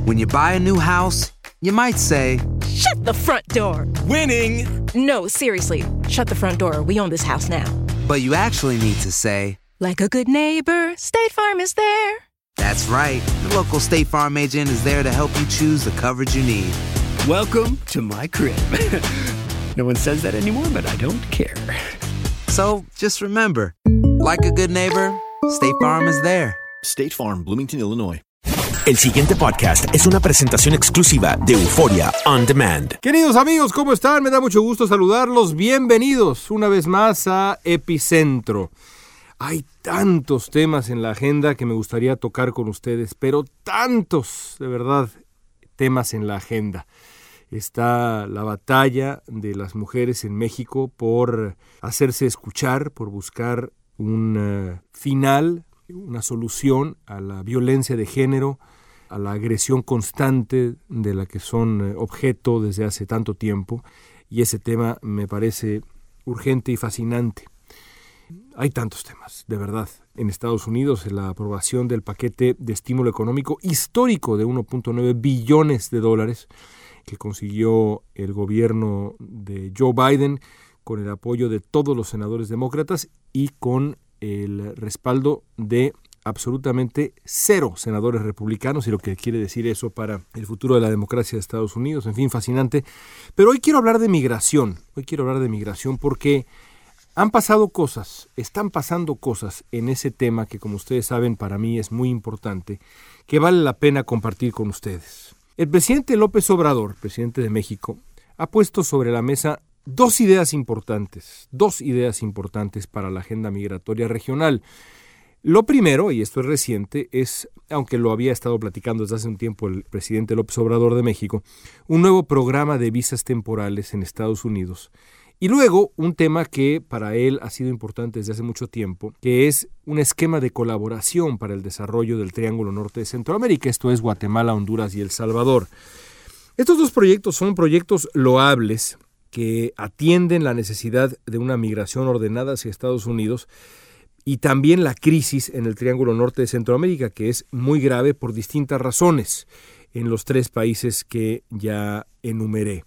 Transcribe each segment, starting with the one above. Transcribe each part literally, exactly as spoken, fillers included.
When you buy a new house, you might say, "Shut the front door." Winning! No, seriously. Shut the front door. We own this house now. But you actually need to say, like a good neighbor, State Farm is there. That's right. The local State Farm agent is there to help you choose the coverage you need. Welcome to my crib. No one says that anymore, but I don't care. So, just remember, like a good neighbor, State Farm is there. State Farm, Bloomington, Illinois. El siguiente podcast es una presentación exclusiva de Euforia On Demand. Queridos amigos, ¿cómo están? Me da mucho gusto saludarlos. Bienvenidos una vez más a Epicentro. Hay tantos temas en la agenda que me gustaría tocar con ustedes, pero tantos, de verdad, temas en la agenda. Está la batalla de las mujeres en México por hacerse escuchar, por buscar un uh, final, una solución a la violencia de género, a la agresión constante de la que son uh, objeto desde hace tanto tiempo, y ese tema me parece urgente y fascinante. Hay tantos temas, de verdad. En Estados Unidos, la aprobación del paquete de estímulo económico histórico de uno punto nueve billones de dólares que consiguió el gobierno de Joe Biden con el apoyo de todos los senadores demócratas y con el respaldo de absolutamente cero senadores republicanos, y lo que quiere decir eso para el futuro de la democracia de Estados Unidos. En fin, fascinante. Pero hoy quiero hablar de migración. Hoy quiero hablar de migración porque han pasado cosas, están pasando cosas en ese tema que, como ustedes saben, para mí es muy importante, que vale la pena compartir con ustedes. El presidente López Obrador, presidente de México, ha puesto sobre la mesa dos ideas importantes, dos ideas importantes para la agenda migratoria regional. Lo primero, y esto es reciente, es, aunque lo había estado platicando desde hace un tiempo el presidente López Obrador de México, un nuevo programa de visas temporales en Estados Unidos. Y luego, un tema que para él ha sido importante desde hace mucho tiempo, que es un esquema de colaboración para el desarrollo del Triángulo Norte de Centroamérica, esto es Guatemala, Honduras y El Salvador. Estos dos proyectos son proyectos loables que atienden la necesidad de una migración ordenada hacia Estados Unidos y también la crisis en el Triángulo Norte de Centroamérica, que es muy grave por distintas razones en los tres países que ya enumeré.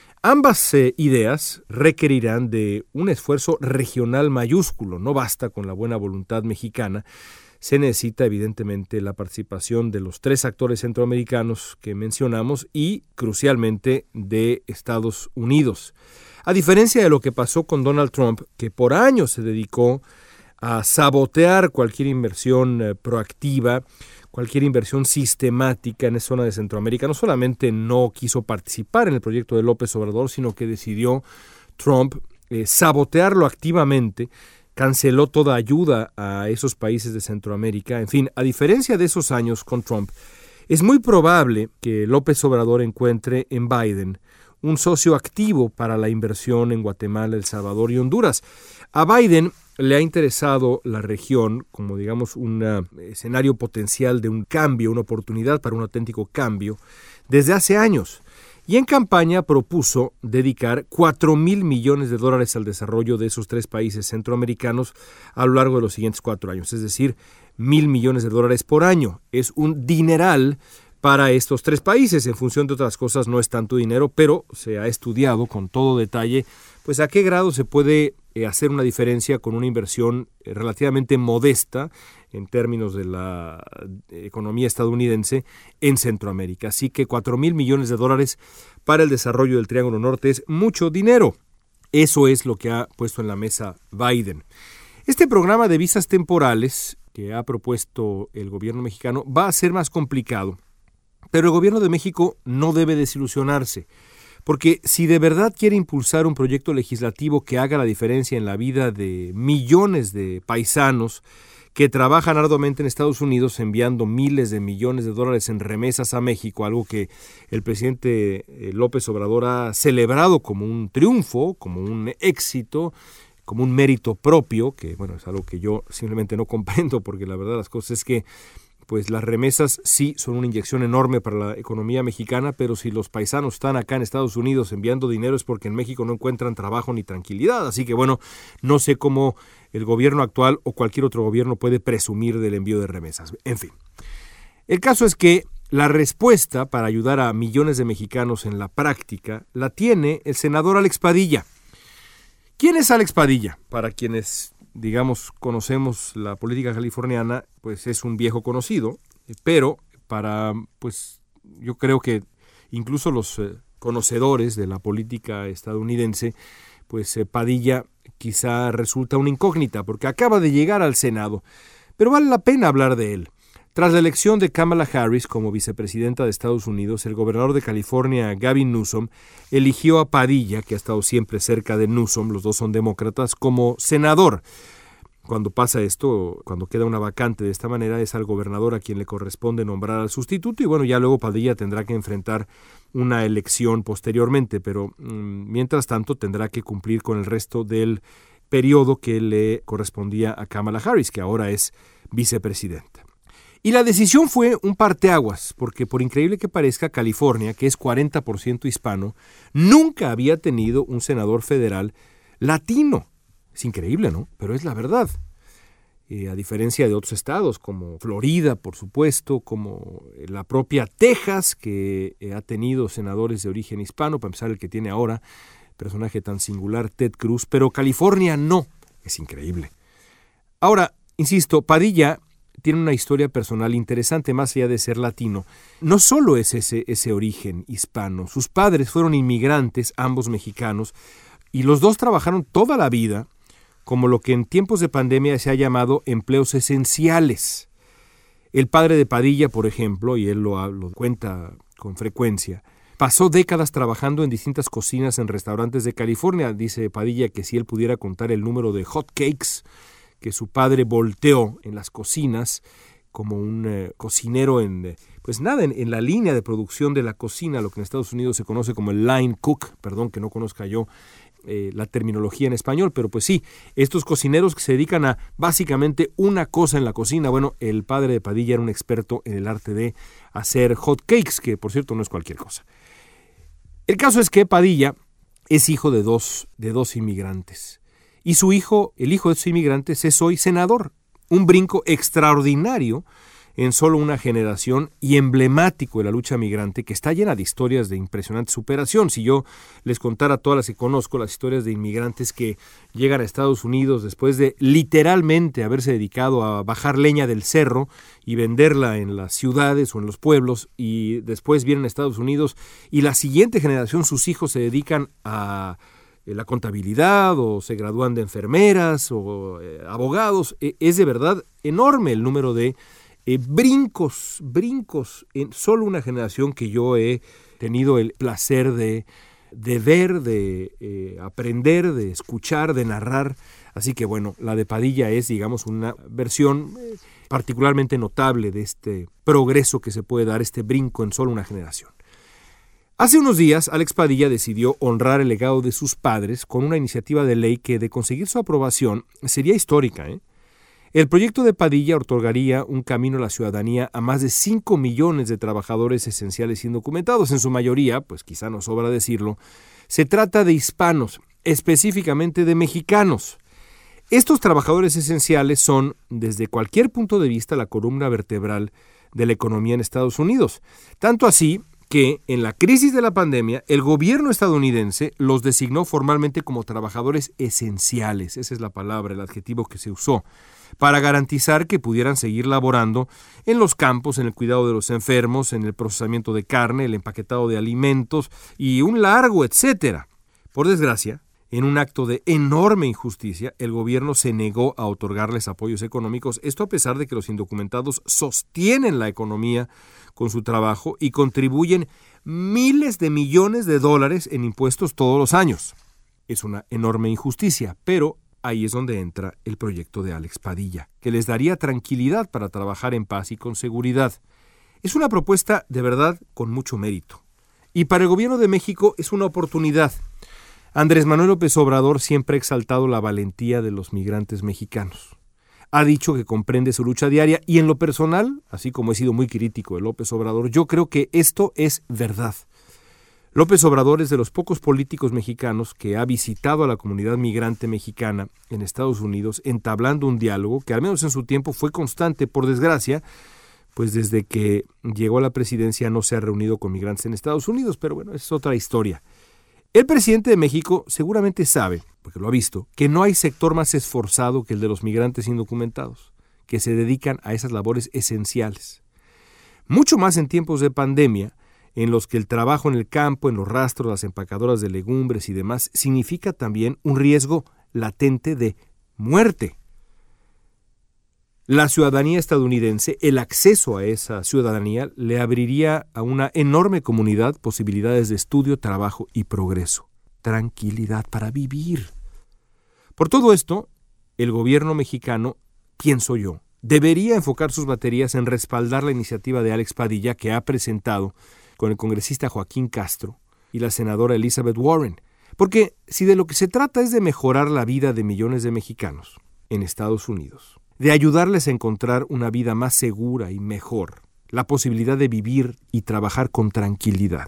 Ambas eh, ideas requerirán de un esfuerzo regional mayúsculo. No basta con la buena voluntad mexicana. Se necesita evidentemente la participación de los tres actores centroamericanos que mencionamos y, crucialmente, de Estados Unidos. A diferencia de lo que pasó con Donald Trump, que por años se dedicó a sabotear cualquier inversión eh, proactiva, cualquier inversión sistemática en esa zona de Centroamérica. No solamente no quiso participar en el proyecto de López Obrador, sino que decidió Trump eh, sabotearlo activamente, canceló toda ayuda a esos países de Centroamérica. En fin, a diferencia de esos años con Trump, es muy probable que López Obrador encuentre en Biden un socio activo para la inversión en Guatemala, El Salvador y Honduras. A Biden le ha interesado la región como, digamos, un escenario potencial de un cambio, una oportunidad para un auténtico cambio, desde hace años. Y en campaña propuso dedicar cuatro mil millones de dólares al desarrollo de esos tres países centroamericanos a lo largo de los siguientes cuatro años, es decir, mil millones de dólares por año. Es un dineral para estos tres países. En función de otras cosas no es tanto dinero, pero se ha estudiado con todo detalle pues a qué grado se puede eh, hacer una diferencia con una inversión eh, relativamente modesta en términos de la economía estadounidense en Centroamérica. Así que cuatro mil millones de dólares para el desarrollo del Triángulo Norte es mucho dinero. Eso es lo que ha puesto en la mesa Biden. Este programa de visas temporales que ha propuesto el gobierno mexicano va a ser más complicado, pero el gobierno de México no debe desilusionarse. Porque si de verdad quiere impulsar un proyecto legislativo que haga la diferencia en la vida de millones de paisanos que trabajan arduamente en Estados Unidos enviando miles de millones de dólares en remesas a México, algo que el presidente López Obrador ha celebrado como un triunfo, como un éxito, como un mérito propio, que bueno, es algo que yo simplemente no comprendo, porque la verdad las cosas es que pues las remesas sí son una inyección enorme para la economía mexicana, pero si los paisanos están acá en Estados Unidos enviando dinero es porque en México no encuentran trabajo ni tranquilidad. Así que bueno, no sé cómo el gobierno actual o cualquier otro gobierno puede presumir del envío de remesas. En fin, el caso es que La respuesta para ayudar a millones de mexicanos en la práctica la tiene el senador Alex Padilla. ¿Quién es Alex Padilla? Para quienes, digamos, conocemos la política californiana, pues es un viejo conocido, pero para, pues, yo creo que incluso los eh, conocedores de la política estadounidense, pues eh, Padilla quizá resulta una incógnita, porque acaba de llegar al Senado, pero vale la pena hablar de él. Tras la elección de Kamala Harris como vicepresidenta de Estados Unidos, el gobernador de California, Gavin Newsom, eligió a Padilla, que ha estado siempre cerca de Newsom, los dos son demócratas, como senador. Cuando pasa esto, cuando queda una vacante de esta manera, es al gobernador a quien le corresponde nombrar al sustituto y bueno, ya luego Padilla tendrá que enfrentar una elección posteriormente, pero mmm, mientras tanto tendrá que cumplir con el resto del periodo que le correspondía a Kamala Harris, que ahora es vicepresidenta. Y la decisión fue un parteaguas, porque por increíble que parezca, California, que es cuarenta por ciento hispano, nunca había tenido un senador federal latino. Es increíble, ¿no? Pero es la verdad. Eh, a diferencia de otros estados, como Florida, por supuesto, como la propia Texas, que eh, ha tenido senadores de origen hispano, para empezar el que tiene ahora, personaje tan singular, Ted Cruz, pero California no. Es increíble. Ahora, insisto, Padilla tiene una historia personal interesante, más allá de ser latino. No solo es ese, ese origen hispano. Sus padres fueron inmigrantes, ambos mexicanos, y los dos trabajaron toda la vida como lo que en tiempos de pandemia se ha llamado empleos esenciales. El padre de Padilla, por ejemplo, y él lo, lo cuenta con frecuencia, pasó décadas trabajando en distintas cocinas en restaurantes de California. Dice Padilla que si él pudiera contar el número de hot cakes que su padre volteó en las cocinas como un eh, cocinero en, eh, pues nada, en, en la línea de producción de la cocina, lo que en Estados Unidos se conoce como el line cook, perdón que no conozca yo eh, la terminología en español, pero pues sí, estos cocineros que se dedican a básicamente una cosa en la cocina. Bueno, el padre de Padilla era un experto en el arte de hacer hot cakes, que por cierto no es cualquier cosa. El caso es que Padilla es hijo de dos, de dos inmigrantes. Y su hijo, el hijo de esos inmigrantes, es hoy senador. Un brinco extraordinario en solo una generación y emblemático de la lucha migrante, que está llena de historias de impresionante superación. Si yo les contara todas las que conozco, las historias de inmigrantes que llegan a Estados Unidos después de literalmente haberse dedicado a bajar leña del cerro y venderla en las ciudades o en los pueblos, y después vienen a Estados Unidos y la siguiente generación, sus hijos, se dedican a la contabilidad o se gradúan de enfermeras o eh, abogados. Eh, es de verdad enorme el número de eh, brincos, brincos en solo una generación que yo he tenido el placer de, de ver, de eh, aprender, de escuchar, de narrar. Así que bueno, la de Padilla es, digamos, una versión eh, particularmente notable de este progreso que se puede dar, este brinco en solo una generación. Hace unos días, Alex Padilla decidió honrar el legado de sus padres con una iniciativa de ley que, de conseguir su aprobación, sería histórica, ¿eh? El proyecto de Padilla otorgaría un camino a la ciudadanía a más de cinco millones de trabajadores esenciales indocumentados. En su mayoría, pues quizá no sobra decirlo, se trata de hispanos, específicamente de mexicanos. Estos trabajadores esenciales son, desde cualquier punto de vista, la columna vertebral de la economía en Estados Unidos. Tanto así que en la crisis de la pandemia, el gobierno estadounidense los designó formalmente como trabajadores esenciales, esa es la palabra, el adjetivo que se usó, para garantizar que pudieran seguir laborando en los campos, en el cuidado de los enfermos, en el procesamiento de carne, el empaquetado de alimentos y un largo etcétera. Por desgracia, en un acto de enorme injusticia, el gobierno se negó a otorgarles apoyos económicos, esto a pesar de que los indocumentados sostienen la economía con su trabajo y contribuyen miles de millones de dólares en impuestos todos los años. Es una enorme injusticia, pero ahí es donde entra el proyecto de Alex Padilla, que les daría tranquilidad para trabajar en paz y con seguridad. Es una propuesta de verdad con mucho mérito. Y para el gobierno de México es una oportunidad. Andrés Manuel López Obrador siempre ha exaltado la valentía de los migrantes mexicanos. Ha dicho que comprende su lucha diaria y en lo personal, así como he sido muy crítico de López Obrador, yo creo que esto es verdad. López Obrador es de los pocos políticos mexicanos que ha visitado a la comunidad migrante mexicana en Estados Unidos entablando un diálogo que al menos en su tiempo fue constante. Por desgracia, pues desde que llegó a la presidencia no se ha reunido con migrantes en Estados Unidos, pero bueno, es otra historia. El presidente de México seguramente sabe, porque lo ha visto, que no hay sector más esforzado que el de los migrantes indocumentados, que se dedican a esas labores esenciales. Mucho más en tiempos de pandemia, en los que el trabajo en el campo, en los rastros, las empacadoras de legumbres y demás, significa también un riesgo latente de muerte. La ciudadanía estadounidense, el acceso a esa ciudadanía, le abriría a una enorme comunidad posibilidades de estudio, trabajo y progreso. Tranquilidad para vivir. Por todo esto, el gobierno mexicano, pienso yo, debería enfocar sus baterías en respaldar la iniciativa de Alex Padilla que ha presentado con el congresista Joaquín Castro y la senadora Elizabeth Warren. Porque si de lo que se trata es de mejorar la vida de millones de mexicanos en Estados Unidos, de ayudarles a encontrar una vida más segura y mejor, la posibilidad de vivir y trabajar con tranquilidad,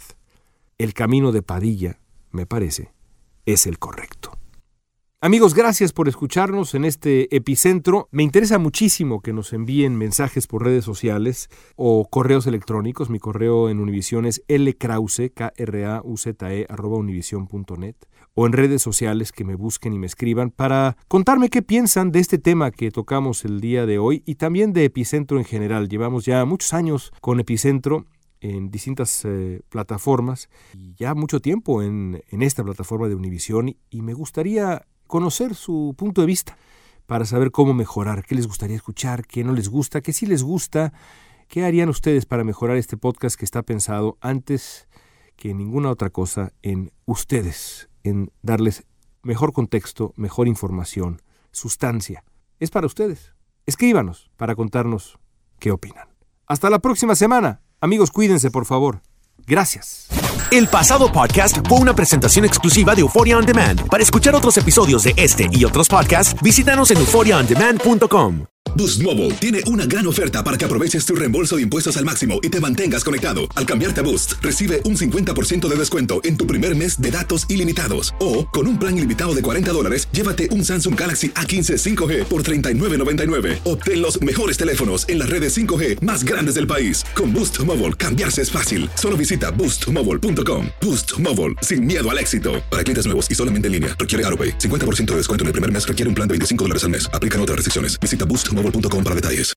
el camino de Padilla, me parece, es el correcto. Amigos, gracias por escucharnos en este epicentro. Me interesa muchísimo que nos envíen mensajes por redes sociales o correos electrónicos. Mi correo en Univision es lkrause, K R A U Z E, arroba univision punto net, o en redes sociales que me busquen y me escriban para contarme qué piensan de este tema que tocamos el día de hoy y también de Epicentro en general. Llevamos ya muchos años con Epicentro en distintas eh, plataformas y ya mucho tiempo en, en esta plataforma de Univision y, y me gustaría conocer su punto de vista para saber cómo mejorar, qué les gustaría escuchar, qué no les gusta, qué sí les gusta, qué harían ustedes para mejorar este podcast que está pensado antes que en ninguna otra cosa en ustedes, en darles mejor contexto, mejor información, sustancia. Es para ustedes. Escríbanos para contarnos qué opinan. Hasta la próxima semana. Amigos, cuídense, por favor. Gracias. El pasado podcast fue una presentación exclusiva de Euphoria On Demand. Para escuchar otros episodios de este y otros podcasts, visítanos en euphoria on demand punto com. Boost Mobile tiene una gran oferta para que aproveches tu reembolso de impuestos al máximo y te mantengas conectado. Al cambiarte a Boost, recibe un cincuenta por ciento de descuento en tu primer mes de datos ilimitados. O, con un plan ilimitado de cuarenta dólares, llévate un Samsung Galaxy A quince cinco G por treinta y nueve noventa y nueve. Obtén los mejores teléfonos en las redes cinco G más grandes del país. Con Boost Mobile, cambiarse es fácil. Solo visita boost mobile punto com. Boost Mobile, sin miedo al éxito. Para clientes nuevos y solamente en línea, requiere AutoPay. cincuenta por ciento de descuento en el primer mes requiere un plan de veinticinco dólares al mes. Aplican otras restricciones. Visita boost mobile punto com para detalles.